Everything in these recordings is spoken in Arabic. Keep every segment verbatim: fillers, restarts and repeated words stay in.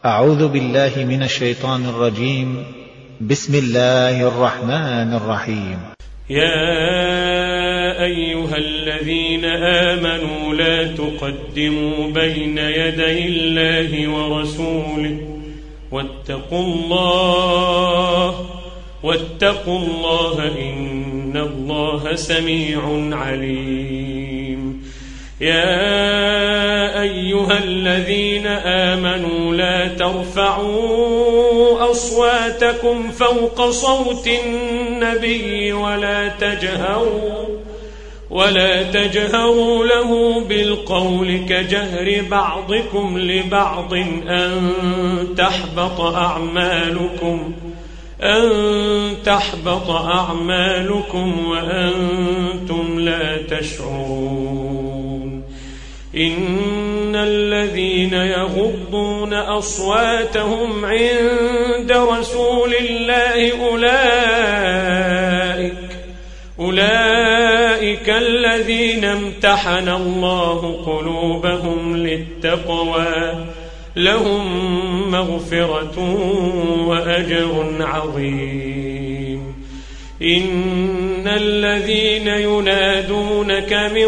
أعوذ بالله من الشيطان الرجيم. بسم الله الرحمن الرحيم. يا أيها الذين آمنوا لا تقدموا بين يدي الله ورسوله واتقوا الله واتقوا الله إن الله سميع عليم. يا أيها الذين آمنوا لا ترفعوا أصواتكم فوق صوت النبي ولا تجهروا ولا تجهروا له بالقول كجهر بعضكم لبعض أن تحبط أعمالكم أن تحبط أعمالكم وأنتم لا تشعرون. إن الذين يغضون أصواتهم عند رسول الله أولئك أولئك الذين امتحن الله قلوبهم للتقوى لهم مغفرة وأجر عظيم. إن الذين ينادونك من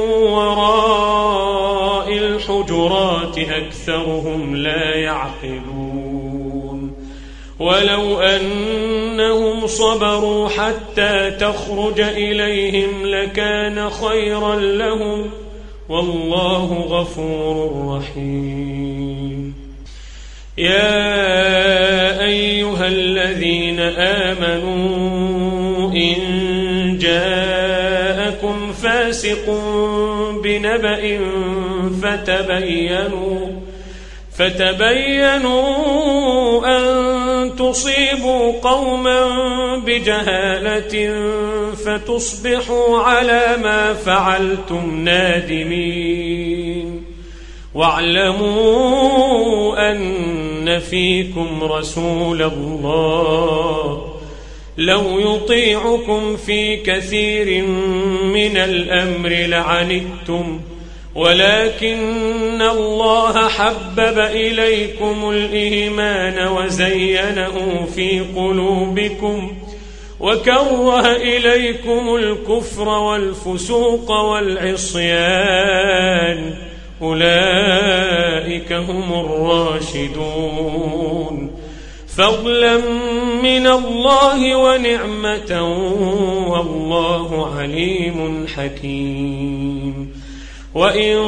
وراء الحجرات أكثرهم لا يعقلون. ولو أنهم صبروا حتى تخرج إليهم لكان خيرا لهم والله غفور رحيم. يا أيها الذين آمنوا إن جاءكم فاسق بنبأ فتبينوا فتبينوا أن تصيبوا قوما بجهالة فتصبحوا على ما فعلتم نادمين. واعلموا أن فيكم رسول الله لو يطيعكم في كثير من الأمر لعنتم ولكن الله حبب إليكم الإيمان وزينه في قلوبكم وكره إليكم الكفر والفسوق والعصيان أولئك هم الراشدون فضلا من الله ونعمة والله عليم حكيم. وإن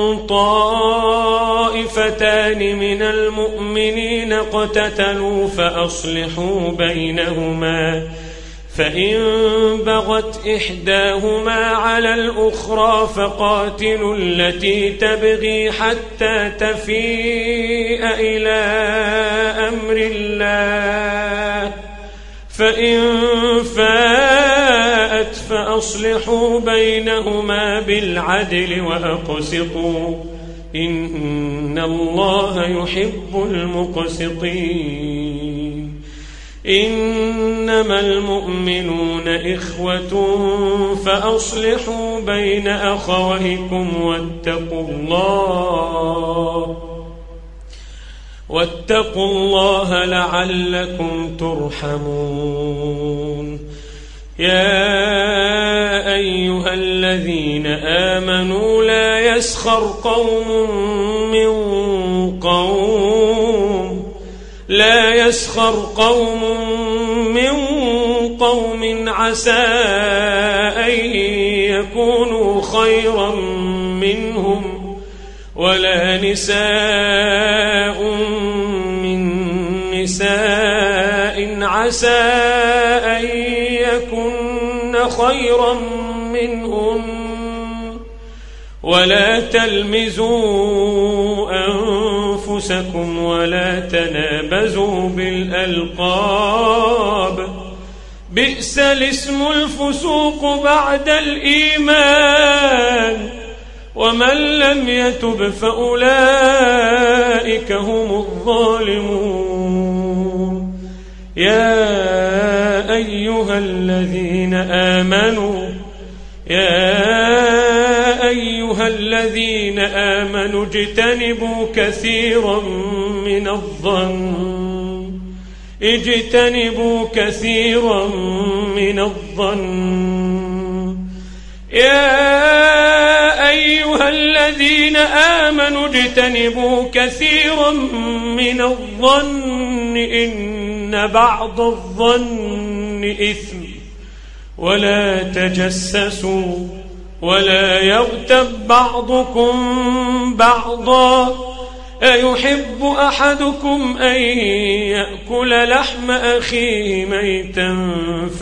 طائفتان من المؤمنين اقتتلوا فأصلحوا بينهما فإن بغت إحداهما على الأخرى فقاتلوا التي تبغي حتى تفيء إلى أمر الله فإن فاءت فأصلحوا بينهما بالعدل وأقسطوا إن الله يحب المقسطين. إنما المؤمنون إخوة فأصلحوا بين أخويكم واتقوا الله واتقوا الله لعلكم ترحمون. يا أيها الذين آمنوا لا يسخر قوم من قوم لا يسخر قوم من قوم عسى أن يكونوا خيرا منهم ولا نساء من نساء عسى أن يكن خيرا منهن ولا تلمزوا أنفسكم ولا تنابزوا بالألقاب بئس الاسم الفسوق بعد الإيمان ومن لم يتب فأولئك هم الظالمون. يا أيها الذين آمنوا يا أيها الذين آمنوا اجتنبوا كثيرا من الظن اجتنبوا كثيرا من الظن يا أيها الذين آمنوا اجتنبوا كثيرا من الظن إن بعض الظن إثم ولا تجسسوا ولا يغتب بعضكم بعضا أيحب أحدكم أن يأكل لحم أخيه ميتا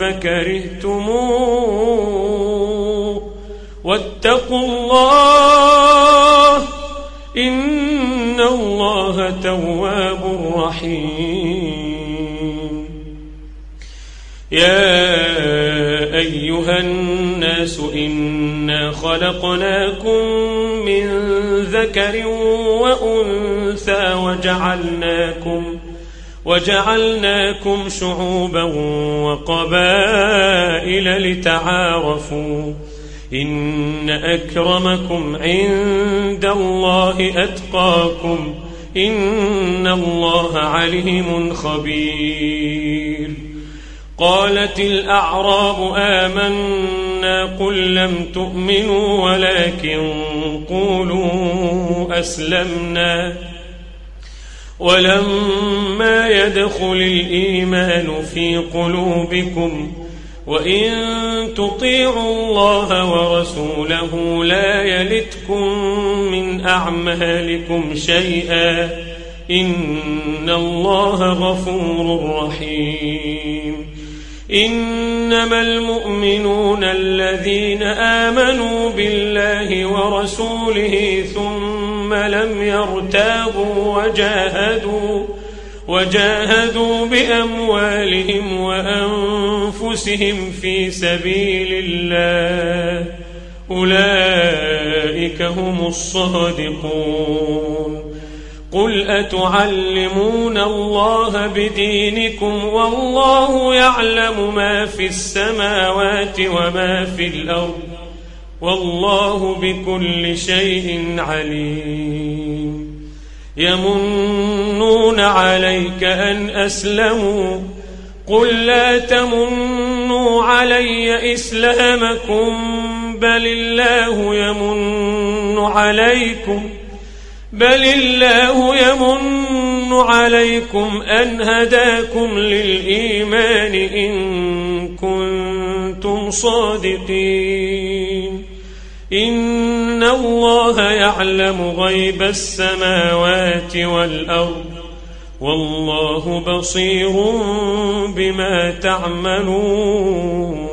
فكرهتموه واتقوا الله إن الله تواب رحيم. يا أيها الناس إنا خلقناكم من ذكر وأنثى وجعلناكم وجعلناكم شعوبا وقبائل لتعارفوا إن أكرمكم عند الله أتقاكم إن الله عليم خبير. قالت الأعراب آمنا قل لم تؤمنوا ولكن قولوا أسلمنا ولما يدخل الإيمان في قلوبكم وإن تطيعوا الله ورسوله لا يلتكم من أعمالكم شيئا إن الله غفور رحيم. إنما المؤمنون الذين آمنوا بالله ورسوله ثم لم يرتابوا وجاهدوا وجاهدوا بأموالهم وأنفسهم في سبيل الله أولئك هم الصادقون. قل أتعلمون الله بدينكم والله يعلم ما في السماوات وما في الأرض والله بكل شيء عليم. يمنون عليك أن أسلموا قل لا تمنوا علي إسلامكم بل الله يمن عليكم بل الله يمن عليكم أن هداكم للإيمان إن كنتم صادقين. إن الله يعلم غيب السماوات والأرض والله بصير بما تعملون.